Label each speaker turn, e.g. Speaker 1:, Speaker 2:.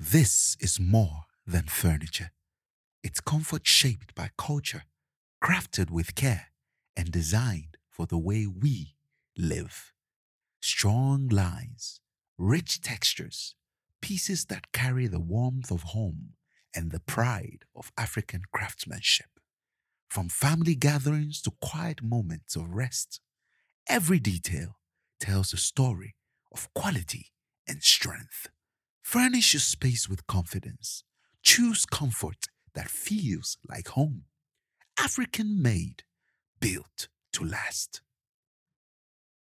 Speaker 1: This is more than furniture. It's comfort shaped by culture, crafted with care, and designed for the way we live. Strong lines, rich textures, pieces that carry the warmth of home and the pride of African craftsmanship. From family gatherings to quiet moments of rest, every detail tells a story of quality and strength. Furnish your space with confidence. Choose comfort that feels like home. African made, built to last.